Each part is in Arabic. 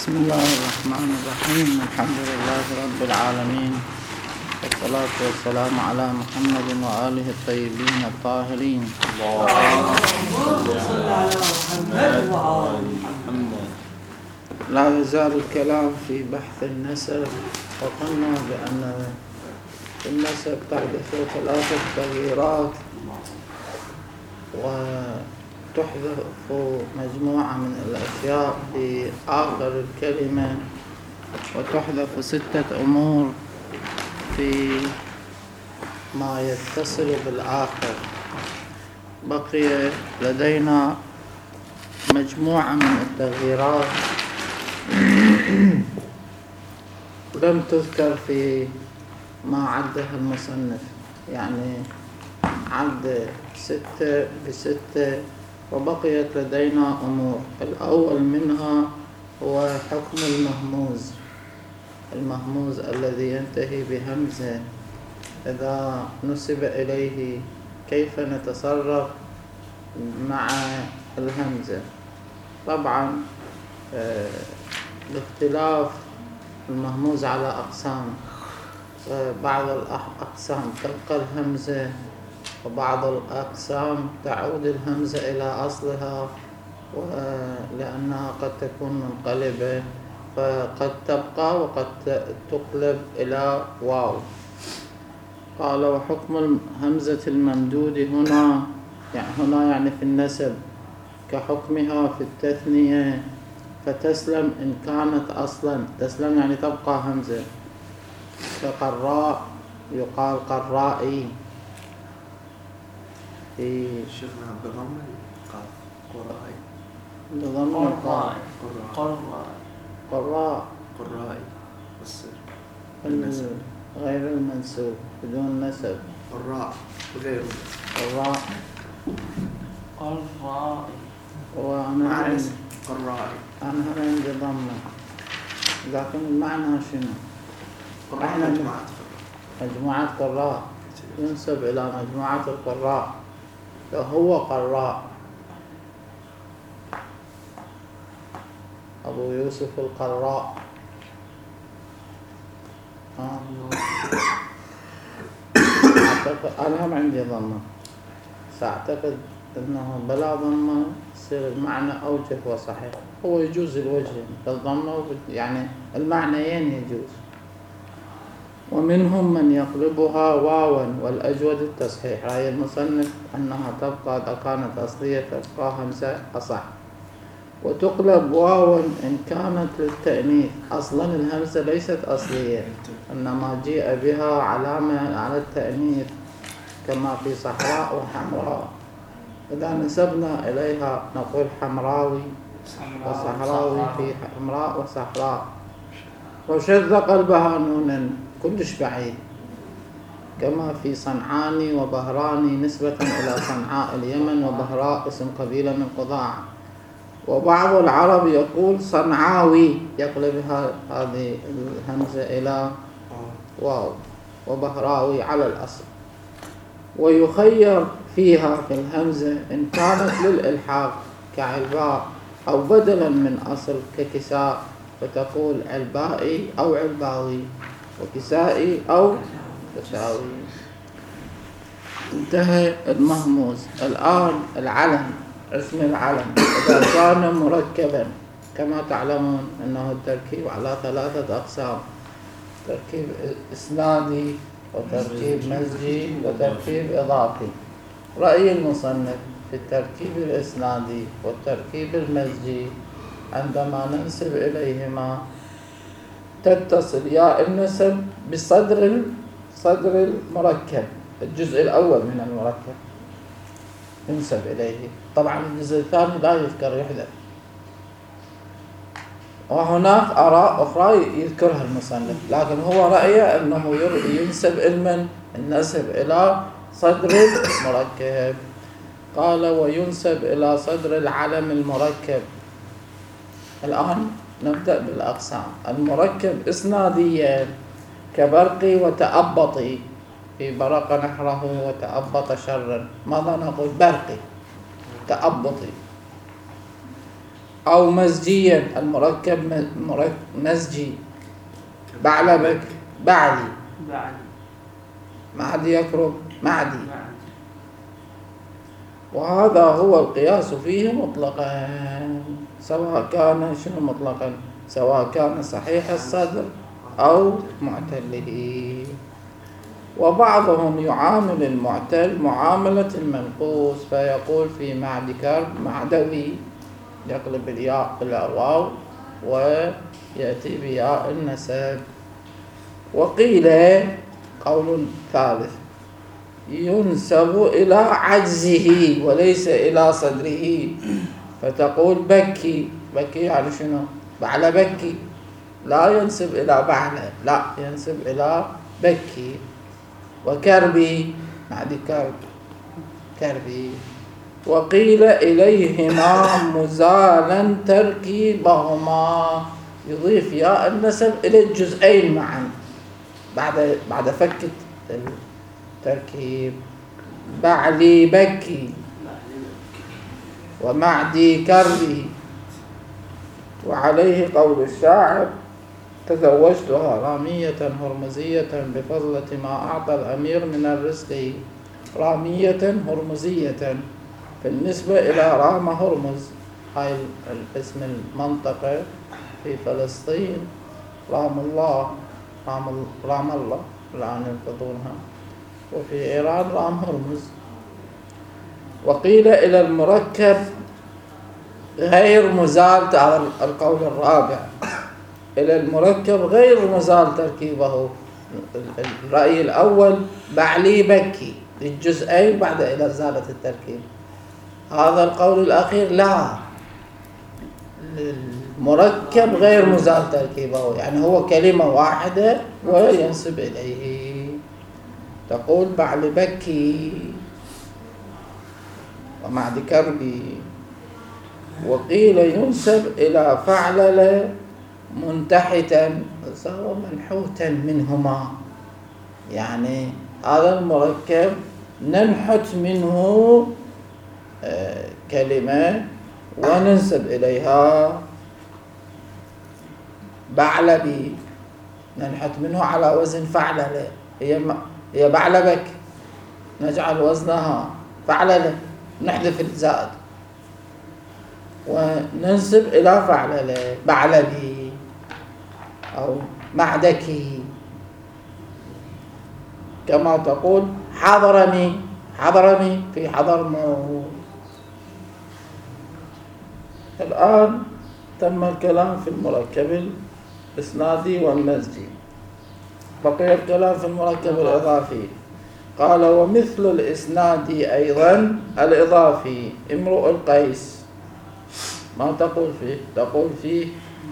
بسم الله الرحمن الرحيم. الحمد لله رب العالمين، والصلاة والسلام على محمد وآله الطيبين الطاهرين. لا يزال الكلام في بحث النسب، وقلنا بأن في النسب تحدث ثلاثة تغييرات وتحدث مجموعة من الأشياء في آخر الكلمة، وتحدث 6 أمور في ما يتصل بالآخر. بقي لدينا مجموعة من التغييرات لم تذكر في ما عدها المصنف، يعني عد 6 ب6، وبقيت لدينا أمور. الأول منها هو حكم المهموز الذي ينتهي بهمزة، إذا نسب إليه كيف نتصرف مع الهمزة. طبعا الاختلاف المهموز على أقسام، بعض الأقسام تبقى الهمزة، وبعض الأقسام تعود الهمزة إلى أصلها، لأنها قد تكون منقلبة، فقد تبقى وقد تقلب إلى واو. قال وحكم همزة الممدود هنا يعني في النسب كحكمها في التثنية، فتسلم إن كانت أصلا، تسلم يعني تبقى همزة، كقراء يقال قرائي. في شيخنا بضم القاف قرائي، بضم القاف قرائي والسر غير المنسوب بدون نسب، قراء وغيره قراء وأنا مع عندي الاسم قرائي. أنا عندي ضمة، لكن المعنى شنو؟ قراء مجموعة قراء ينسب إلى مجموعة القراء، فهو قراء. أبو يوسف القراء. أنا هم عندي ضمة، سأعتقد أنه بلا ضمة يصير المعنى أوجه وصحيح. هو يجوز الوجه بالضمة، يعني المعنيين يجوز. ومنهم من يقلبها واوا، والأجود التصحيح. رأي المصنف أنها تبقى إذا كانت أصلية تبقى همزة أصح، وتقلب واوا إن كانت للتأنيث. أصلا الهمزة ليست أصلية، إنما جيء بها علامة على التأنيث، كما في صحراء وحمراء. إذا نسبنا إليها نقول حمراوي وصحراوي، في حمراء وصحراء. وشذ قلبها نونا، كلش بعيد، كما في صنعاني وبهراني نسبة إلى صنعاء اليمن، وبهراء اسم قبيلة من قضاعة. وبعض العرب يقول صنعاوي، يقلبها هذه الهمزة إلى واو، وبهراوي على الأصل. ويخير فيها في الهمزة إن كانت للإلحاق كعلباء، أو بدلا من أصل ككساء، فتقول علبائي أو علباوي، وكسائي أو كساوي. انتهى المهموز. الآن العلم، اسم العلم إذا كان مركبا، كما تعلمون أنه التركيب على 3 أقسام: تركيب إسنادي، وتركيب مزجي، وتركيب إضافي. رأي المصنف في التركيب الإسنادي والتركيب المزجي، عندما ننسب إليهما تتصل ياء النسب بصدر المركب، الجزء الأول من المركب ينسب إليه. طبعا الجزء الثاني لا يذكر، يحذف. وهناك آراء أخرى يذكرها المصنف، لكن هو رأيه أنه ينسب النسب إلى صدر المركب. قال وينسب إلى صدر العلم المركب. الآن نبدأ بالأقسام. المركب إسناديا كبرقي وتأبطي، في برق نحره وتأبط شرا. ماذا نقول؟ برقي تأبطي. أو مزجيا، المركب مزجي. بعلبك بعلي، معدي يقرب معدي. وهذا هو القياس فيه مطلقا، سواء كان شنو مطلقا، سواء كان صحيح الصدر أو معتله. وبعضهم يعامل المعتل معاملة المنقوص، فيقول في معد كرب معدوي، يقلب الياء إلى واو ويأتي بياء النسب. وقيل قول ثالث ينسب إلى عجزه وليس إلى صدره، فتقول بكي. بكي يعني شنو؟ بعل بكي، لا ينسب إلى بعله، لا ينسب إلى بكي. وكربي معد كرب كربي. وقيل إليهما مزالا تركيبهما، يضيف ياء النسب إلى الجزئين معا بعد فك التركيب. بعلي بكي ومعدي كربي. وعليه قول الشاعر تزوجتها رامية هرمزية بفضلة ما أعطى الأمير من الرزق. رامية هرمزية بالنسبة إلى رام هرمز، هاي الاسم المنطقة في فلسطين، رام الله، رام الله الآن ينقضونها، وفي إيران رام هرمز. وقيل إلى المركب غير مزال، على القول الرابع إلى المركب غير مزال تركيبه. الرأي الأول بعلي بكي للجزئين بعد إلى إزالة التركيب. هذا القول الأخير لا، المركب غير مزال تركيبه، يعني هو كلمة واحدة وينسب إليه. تقول بعل بكي ومعد كربي. وقيل ينسب إلى فعلل منتحتا، صار منحوتا منهما، يعني هذا المركب ننحت منه كلمة وننسب إليها. بعلبي ننحت منه على وزن فعللة، هي بعلبك، نجعل وزنها فعللة، نحذف الزائد وننسب إلى فعللة. بعلبي أو معدكي. كما تقول حضرمي في حضرموت. الآن تم الكلام في المركب الإسنادي والمزجي، بقي الكلام في المركب الإضافي. قال ومثل الإسنادي أيضا الإضافي امرؤ القيس. ما تقول فيه؟ تقول فيه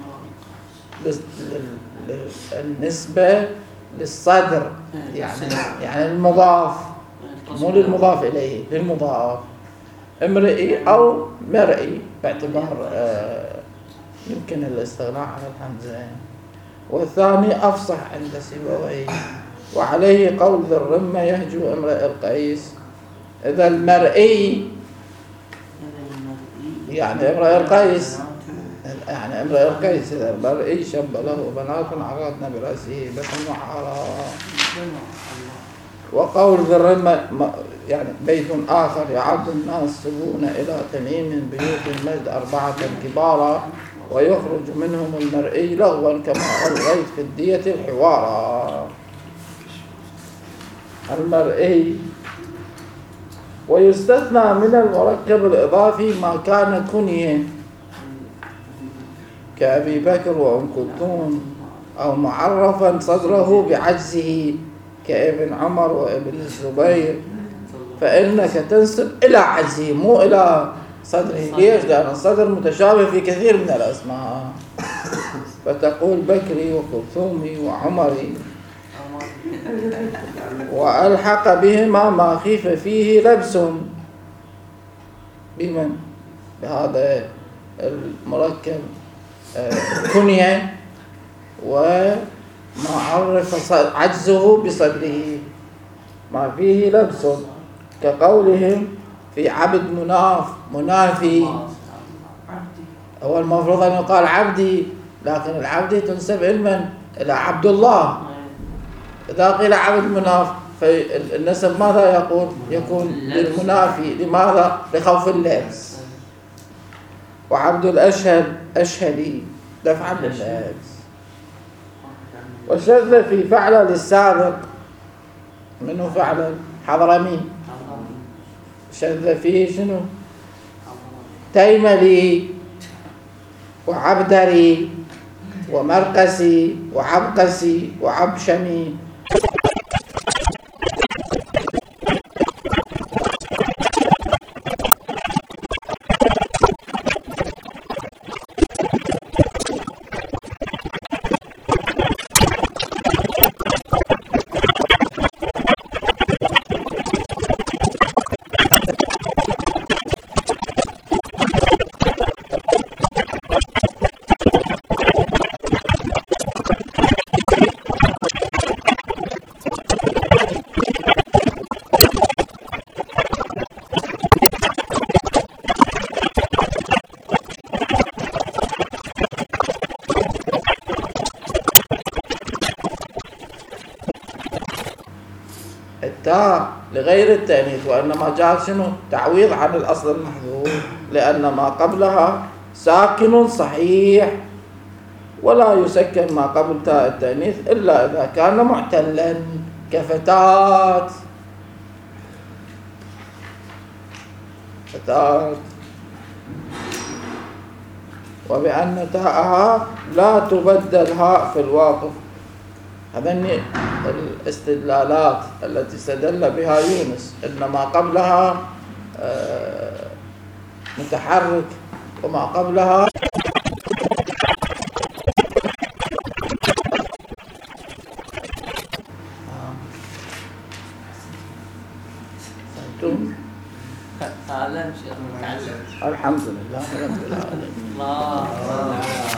النسبة للصدر، يعني المضاف، مو للمضاف إليه، للمضاف. امرئي أو مرئي باعتبار يمكن الاستغناء عن الحمزة. والثاني أفصح عند سيبويه. وعليه قول ذي الرمة يهجو امرئ القيس. إذا المرئي يعني امرئ القيس، يعني امرئ القيس إذا المرئي شب له بنات عرضنا برأسه بسم على. وقول ذي الرمة يعني بيت آخر يعد الناس سبون إلى تميم بيوت المجد 4 كبارا ويخرج منهم المرئي لغوا كما ألغيت في الدية الحوارا. المرئي. ويستثنى من المركب الإضافي ما كان كنية كأبي بكر وأم كلثوم، أو معرفا صدره بعجزه كابن عمر وابن الزبير، فإنك تنسب إلى عجزه مو إلى صدره. ليش؟ لأن الصدر متشابه في كثير من الأسماء، فتقول بكري وكلثومي وعمري. وألحق بهما ما خيف فيه لبس. بمن؟ بهذا المركب كنية وما عرف عجزه بصدره ما فيه لبس، كقولهم في عبد منافي هو المفروض أن يقال عبدي، لكن العبدي تنسب علما إلى عبد الله. إذا قيل عبد مناف فالنسب ماذا يكون للمنافي. لماذا؟ لخوف اللبس. وعبد الأشهد أشهدي دفعا لللبس. وشذ في فعل للسابق، منه فعل حضرمي، شذ فيه شنو؟ تيملي وعبدري ومرقسي وعبقسي وعبشمي. التاء لغير التأنيث، وإنما جاء شنو؟ تعويض عن الأصل المحذوف، لأن ما قبلها ساكن صحيح، ولا يسكن ما قبل تاء التأنيث إلا إذا كان معتلا كفتاة. فتاة. وبأن تاءها لا تبدل هاء في الواقف. هذني الاستدلالات التي استدل بها يونس، إنما قبلها متحرك وما قبلها تعلم شيء متعلم. الحمد لله رب العالمين. الله